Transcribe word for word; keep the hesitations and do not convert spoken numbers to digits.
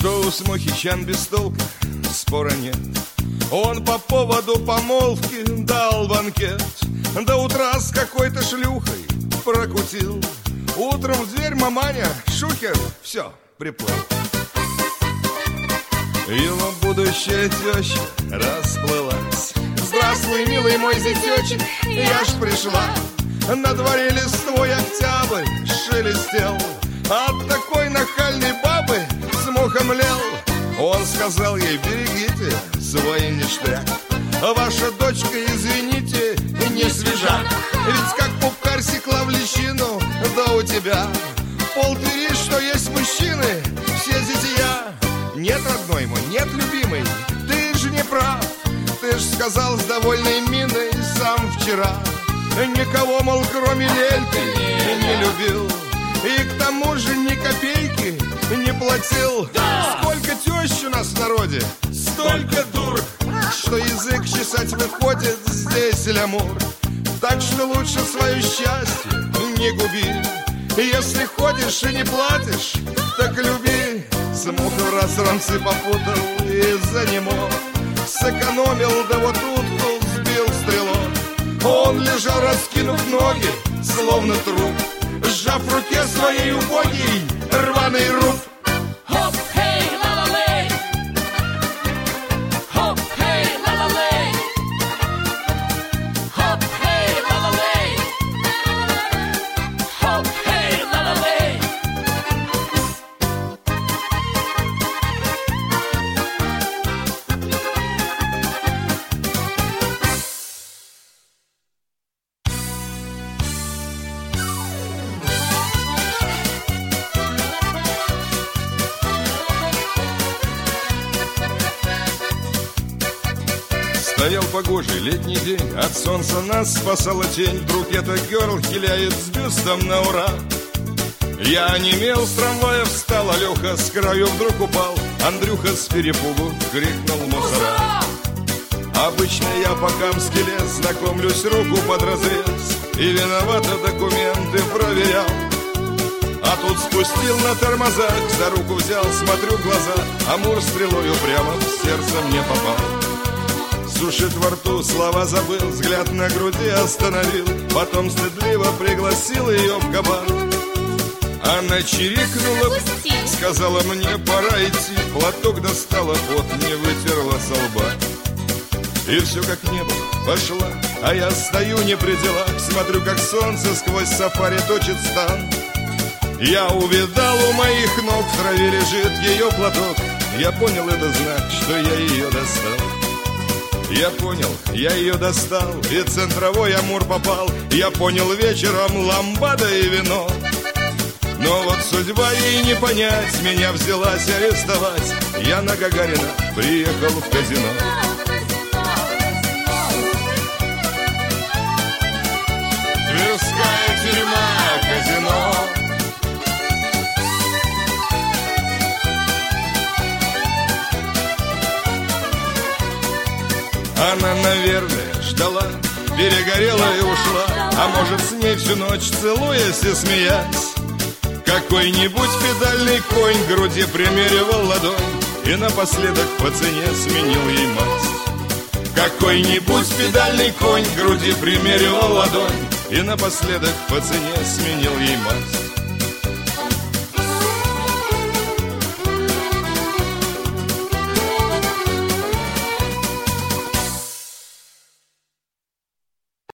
что у Смухичан без толка спора нет. Он по поводу помолвки дал банкет, до утра с какой-то шлюхой прокутил. Утром в дверь маманя, шухер, все, приплыл. Его будущая теща расплылась. Здравствуй, милый мой зятечек, я ж пришла. На дворе листвой октябрь шелестел, от такой нахальной бабы Смуха млел. Он сказал ей: берегите свой ништяк, ваша дочка, извините, не свежак. Ведь как пупкарь секла в лещину, да у тебя пол Твери, что есть мужчины, все зятья. Нет, родной мой, нет, любимый, ты же не прав. Ты ж сказал с довольной миной сам вчера: никого, мол, кроме Лельки не любил, и к тому же ни копейки не платил. Да! Сколько тещ у нас в народе, столько дур, что язык чесать выходит здесь лямур. Так что лучше свое счастье не губи. Если ходишь и не платишь, так люби. Смуха в раз рамцы попутал из-за него, сэкономил, да вот утку сбил стрелок. Он лежал, раскинув ноги, словно труп, сжав в руке своей убогий рваный руб. Хоп, хей, ла-ла-лей! Хоп, хей, ла-ла-лей! Хоп, хей, ла-ла-лей! Хоп, хей, ла-ла-лей! Стоял погожий летний день, от солнца нас спасала тень. Вдруг эта герл хиляет с бюстом на ура. Я онемел, с трамвая встал, Алёха с краю вдруг упал. Андрюха с перепугу крикнул: мусора! Обычно я по Камски лез, знакомлюсь, руку под разрез, и виновато документы проверял. А тут спустил на тормозах, за руку взял, смотрю в глаза, Амур стрелою прямо в сердце мне попал. Сушит во рту, слова забыл, взгляд на груди остановил, потом стыдливо пригласил ее в кабак. Она чирикнула, сказала: мне пора идти, платок достала, пот не вытерла со лба. И все как небо пошла, а я стою не при делах, смотрю, как солнце сквозь сафари точит стан. Я увидал, у моих ног в траве лежит ее платок. Я понял, это знак, что я ее достал. Я понял, я ее достал, и центровой Амур попал. Я понял, вечером ламбада и вино. Но вот судьба ей не понять, меня взялась арестовать. Я на Гагарина приехал в казино. Тверская тюрьма, казино. Она, наверное, ждала, перегорела и ушла, а может, с ней всю ночь целуясь и смеясь. Какой-нибудь педальный конь к груди примеривал ладонь и напоследок по цене сменил ей масть. Какой-нибудь педальный конь к груди примеривал ладонь и напоследок по цене сменил ей масть.